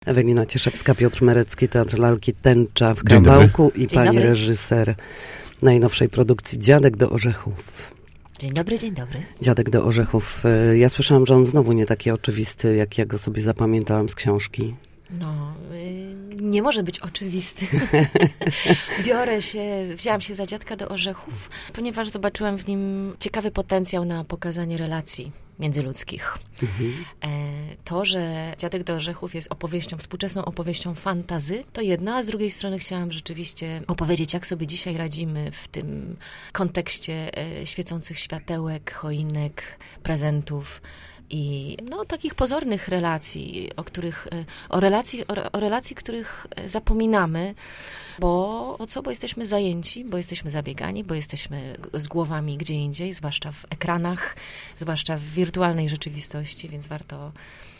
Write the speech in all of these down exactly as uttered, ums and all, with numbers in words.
Ewelina Cieszewska, Piotr Merecki, Teatr Lalki Tęcza w Kawałku i Dzień pani dobry. reżyser najnowszej produkcji Dziadek do orzechów. Dzień dobry, dzień dobry. Dziadek do orzechów. Ja słyszałam, że on znowu nie taki oczywisty, jak ja go sobie zapamiętałam z książki. No, y, nie może być oczywisty. Biorę się, wzięłam się za Dziadka do orzechów, ponieważ zobaczyłam w nim ciekawy potencjał na pokazanie relacji międzyludzkich. Mhm. E, to, że Dziadek do orzechów jest opowieścią, współczesną opowieścią fantazy, to jedno, a z drugiej strony chciałam rzeczywiście opowiedzieć, jak sobie dzisiaj radzimy w tym kontekście e, świecących światełek, choinek, prezentów, i no, takich pozornych relacji, o których, o relacji, o, o relacji, których zapominamy, bo o co? Bo jesteśmy zajęci, bo jesteśmy zabiegani, bo jesteśmy z głowami gdzie indziej, zwłaszcza w ekranach, zwłaszcza w wirtualnej rzeczywistości, więc warto...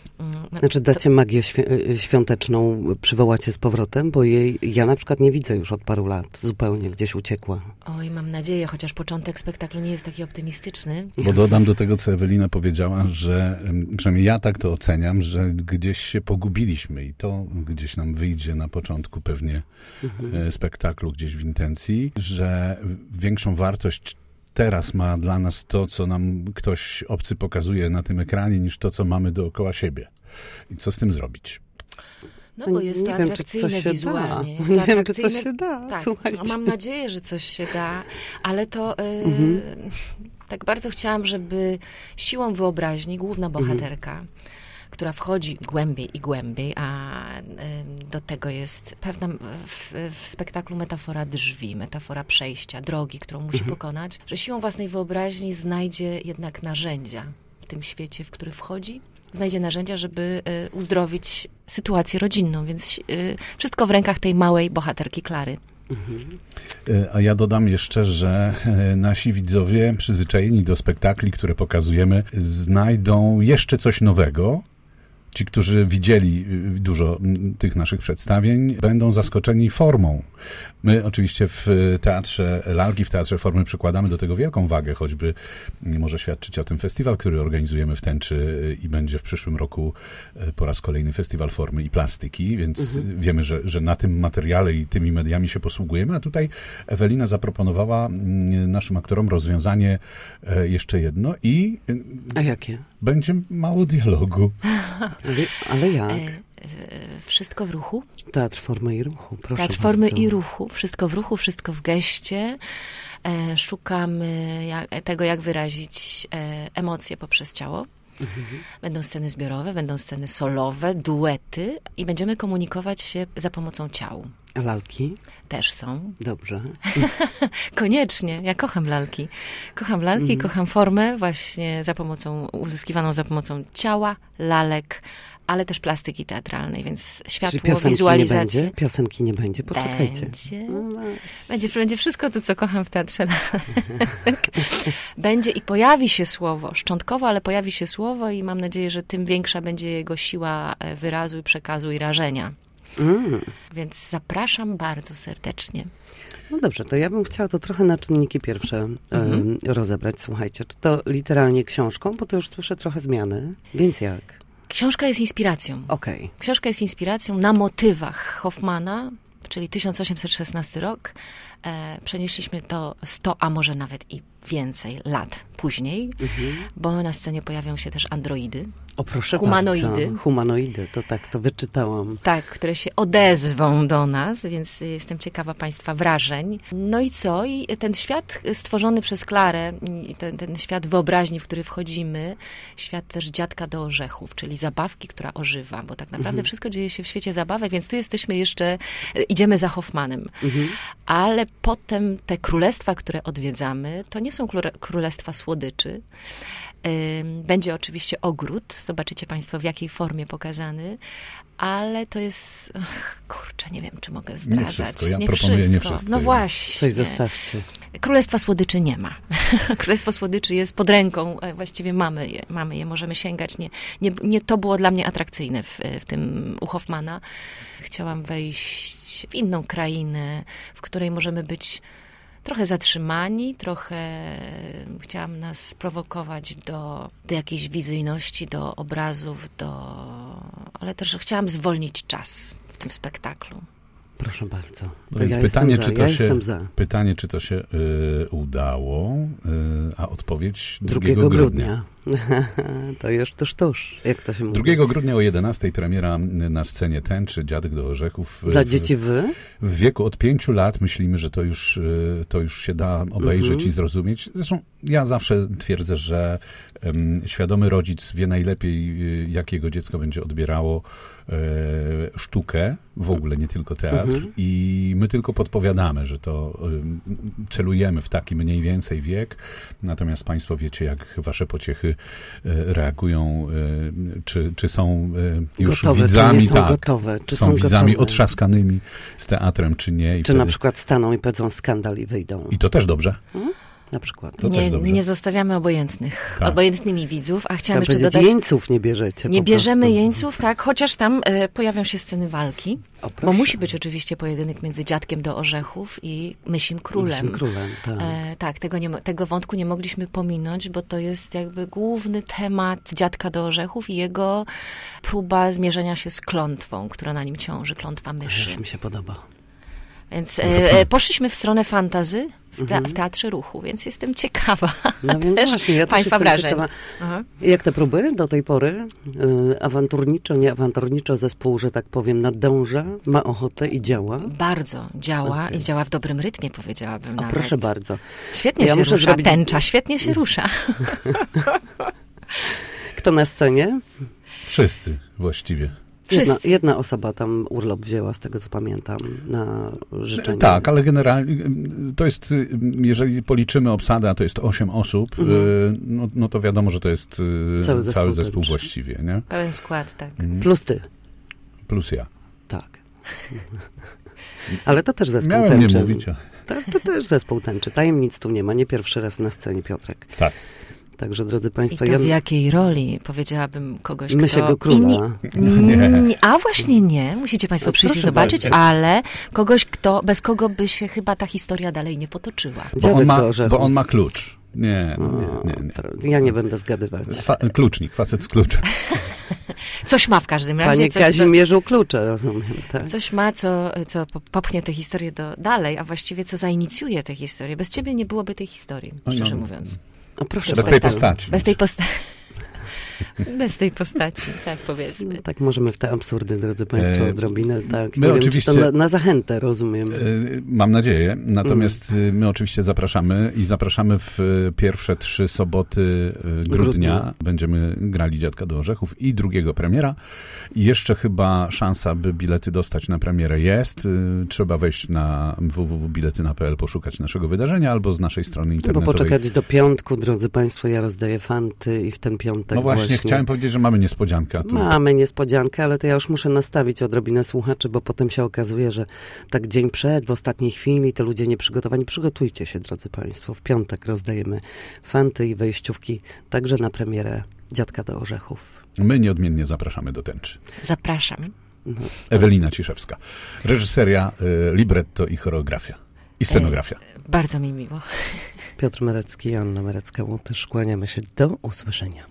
Znaczy dacie magię świ- świąteczną, przywołacie z powrotem, bo jej ja na przykład nie widzę już od paru lat, zupełnie gdzieś uciekła. Oj, mam nadzieję, chociaż początek spektaklu nie jest taki optymistyczny. Bo dodam do tego, co Ewelina powiedziała, że przynajmniej ja tak to oceniam, że gdzieś się pogubiliśmy i to gdzieś nam wyjdzie na początku pewnie mhm. spektaklu, gdzieś w intencji, że większą wartość teraz ma dla nas to, co nam ktoś obcy pokazuje na tym ekranie, niż to, co mamy dookoła siebie. I co z tym zrobić? No bo jest nie to wiem, atrakcyjne czy coś się wizualnie. Da. Jest nie to wiem, czy coś się da, tak, słuchajcie. no, mam nadzieję, że coś się da, ale to yy, mhm. tak bardzo chciałam, żeby siłą wyobraźni główna bohaterka, mhm. która wchodzi głębiej i głębiej, a y, do tego jest pewna w, w spektaklu metafora drzwi, metafora przejścia, drogi, którą musi mhm. pokonać, że siłą własnej wyobraźni znajdzie jednak narzędzia w tym świecie, w który wchodzi, znajdzie narzędzia, żeby y, uzdrowić sytuację rodzinną, więc y, wszystko w rękach tej małej bohaterki Klary. Mhm. A ja dodam jeszcze, że nasi widzowie przyzwyczajeni do spektakli, które pokazujemy, znajdą jeszcze coś nowego. Ci, którzy widzieli dużo tych naszych przedstawień, będą zaskoczeni formą. My oczywiście w Teatrze Lalki, w Teatrze Formy przykładamy do tego wielką wagę, choćby może świadczyć o tym festiwal, który organizujemy w Tęczy i będzie w przyszłym roku po raz kolejny Festiwal Formy i Plastyki, więc mhm. wiemy, że, że na tym materiale i tymi mediami się posługujemy, a tutaj Ewelina zaproponowała naszym aktorom rozwiązanie jeszcze jedno i... A jakie? Będzie mało dialogu. Ale, ale jak? Wszystko w ruchu. Teatr Formy i Ruchu, proszę Teatr Formy bardzo. i Ruchu. Wszystko w ruchu, wszystko w geście. E, szukamy jak, tego, jak wyrazić e, emocje poprzez ciało. Mhm. Będą sceny zbiorowe, będą sceny solowe, duety i będziemy komunikować się za pomocą ciał. A lalki? Też są. Dobrze. Koniecznie. Ja kocham lalki. Kocham lalki, mm. kocham formę właśnie za pomocą, uzyskiwaną za pomocą ciała, lalek, ale też plastyki teatralnej, więc światło, Czyli piosenki wizualizacja. Nie będzie? Piosenki nie będzie? Poczekajcie. Będzie. Będzie, będzie wszystko to, co kocham w teatrze lalek. Będzie i pojawi się słowo, szczątkowo, ale pojawi się słowo i mam nadzieję, że tym większa będzie jego siła wyrazu i przekazu i rażenia. Mm. Więc zapraszam bardzo serdecznie. No dobrze, to ja bym chciała to trochę na czynniki pierwsze mhm. y, rozebrać. Słuchajcie, czy to literalnie książką, bo to już słyszę trochę zmiany, więc jak? Książka jest inspiracją. Okej. Okay. Książka jest inspiracją na motywach Hoffmana, czyli tysiąc osiemset szesnasty rok. E, przenieśliśmy to sto, a może nawet i więcej lat później, mhm. bo na scenie pojawią się też androidy. O proszę humanoidy. Bardzo. Humanoidy, to tak, to wyczytałam. Tak, które się odezwą do nas, więc jestem ciekawa Państwa wrażeń. No i co? I ten świat stworzony przez Klarę, ten, ten świat wyobraźni, w który wchodzimy, świat też Dziadka do orzechów, czyli zabawki, która ożywa, bo tak naprawdę mhm. wszystko dzieje się w świecie zabawek, więc tu jesteśmy jeszcze, idziemy za Hoffmanem. Mhm. Ale potem te królestwa, które odwiedzamy, to nie są królestwa słodyczy. Będzie oczywiście ogród, zobaczycie Państwo w jakiej formie pokazany, ale to jest, ach, kurczę, nie wiem, czy mogę zdradzać. Nie wszystko, ja nie proponuję wszystko. nie wszystko. No właśnie. Coś zostawcie. Królestwa słodyczy nie ma. Królestwo słodyczy jest pod ręką, właściwie mamy je, mamy je, możemy sięgać. Nie, nie, nie to było dla mnie atrakcyjne w, w tym u Hoffmana. Chciałam wejść w inną krainę, w której możemy być trochę zatrzymani, trochę chciałam nas sprowokować do, do jakiejś wizyjności, do obrazów, do ale też chciałam zwolnić czas w tym spektaklu. Proszę bardzo. No To więc ja pytanie, jestem czy za. to Ja się, jestem za. pytanie, czy to się y, udało, y, a odpowiedź drugiego grudnia. To już tuż, tuż, jak to się mówi. drugiego grudnia o jedenastej premiera na scenie Tęczy, Dziadek do Orzechów. Dla w, dzieci wy? W wieku od pięciu lat myślimy, że to już, y, to już się da obejrzeć Mhm. i zrozumieć. Zresztą ja zawsze twierdzę, że um, świadomy rodzic wie najlepiej, y, jak jego dziecko będzie odbierało y, sztukę, w ogóle nie tylko teatr. Mhm. I my tylko podpowiadamy, że to y, celujemy w taki mniej więcej wiek. Natomiast państwo wiecie, jak wasze pociechy y, reagują, y, czy, czy są y, już Gotowe, widzami, czy nie są tak, gotowe, czy są są widzami gotowe. otrzaskanymi z teatrem, czy nie. I Czy wtedy... na przykład staną i powiedzą skandal i wyjdą. I to też dobrze. Na przykład. To nie, też dobrze. nie zostawiamy obojętnych, Tak. obojętnymi widzów, a chciałam Chciałam jeszcze powiedzieć, dodać... jeńców nie bierzecie. Nie po bierzemy prostu. jeńców, tak, chociaż tam e, pojawią się sceny walki, O, bo proszę. musi być oczywiście pojedynek między Dziadkiem do Orzechów i Mysim Królem. Mysim królem, tak. E, tak, tego, nie, mo- tego wątku nie mogliśmy pominąć, bo to jest jakby główny temat Dziadka do Orzechów i jego próba zmierzenia się z klątwą, która na nim ciąży, klątwa myszy. Aż mi się podoba. Więc e, e, poszliśmy w stronę fantazy w, te, w Teatrze Ruchu, więc jestem ciekawa No więc też właśnie, ja też Państwa jestem wrażeń. ciekawa. Aha. Jak te próby do tej pory? Yy, awanturniczo, nie awanturniczo zespół, że tak powiem, nadąża, ma ochotę i działa. Bardzo działa Okej. i działa w dobrym rytmie, powiedziałabym A nawet. proszę bardzo. Świetnie Ja się muszę rusza, zrobić- tęcza, świetnie się rusza. Kto na scenie? Wszyscy właściwie. Jedna, Wszyscy. jedna osoba tam urlop wzięła, z tego co pamiętam, na życzenie. Tak, ale generalnie to jest, y, jeżeli policzymy obsadę, a to jest osiem osób, Mhm. y, no, no to wiadomo, że to jest y, Cały zespół cały zespół tęczy. właściwie, nie? Pełen skład, tak. Plus ty. Plus ja. Tak. Ale to też zespół Miałem tęczy. nie mówić, a... To, to też zespół tęczy. Tajemnic tu nie ma, nie pierwszy raz na scenie Piotrek. Tak. Także, drodzy I Państwo, to ja w jakiej roli, powiedziałabym, kogoś, Mysiego kto... króla. Inni... Nie. Nie. A właśnie nie, musicie Państwo No, przyjść i proszę zobaczyć, bardzo. ale kogoś, kto, bez kogo by się chyba ta historia dalej nie potoczyła. Bo Dziadek on, ma, do orzechów. bo on ma klucz. Nie, O, nie, nie. nie. to Ja nie będę zgadywać. Fa- klucznik, facet z kluczem. Coś ma w każdym razie. Panie coś, co, Kazimierzu klucze, rozumiem, tak? coś ma, co, co po- popchnie tę historię do, dalej, a właściwie co zainicjuje tę historię. Bez ciebie nie byłoby tej historii, No, szczerze no. mówiąc. O, proszę Bez bardzo. tej postaci. Bez tej postaci. Bez tej postaci, tak powiedzmy. No, tak możemy w te absurdy, drodzy Państwo, E, odrobinę, tak. my Nie wiem, oczywiście- czy to na, na zachętę, rozumiem. Y, Mam nadzieję. Natomiast y, my oczywiście zapraszamy i zapraszamy w y, pierwsze trzy soboty y, grudnia. Grudnia. Będziemy grali Dziadka do Orzechów i drugiego premiera. I jeszcze chyba szansa, by bilety dostać na premierę jest. Y, Trzeba wejść na w w w kropka biletyna kropka p l, poszukać naszego wydarzenia albo z naszej strony Bo internetowej. poczekać do piątku, drodzy Państwo, ja rozdaję fanty i w ten piątek No właśnie, właśnie chciałem powiedzieć, że mamy niespodziankę. A tu... mamy niespodziankę, ale to ja już muszę nastawić odrobinę słuchaczy, bo potem się okazuje, że tak dzień przed, w ostatniej chwili, te ludzie nieprzygotowani. Przygotujcie się, drodzy Państwo. W piątek rozdajemy fanty i wejściówki także na premierę Dziadka do Orzechów. My nieodmiennie zapraszamy do Tęczy. Zapraszam. No, Ewelina Ciszewska. Reżyseria, y, libretto i choreografia. I scenografia. Bardzo mi miło. Piotr Merecki i Anna Merecka-Łotysz. Kłaniamy się. Do usłyszenia.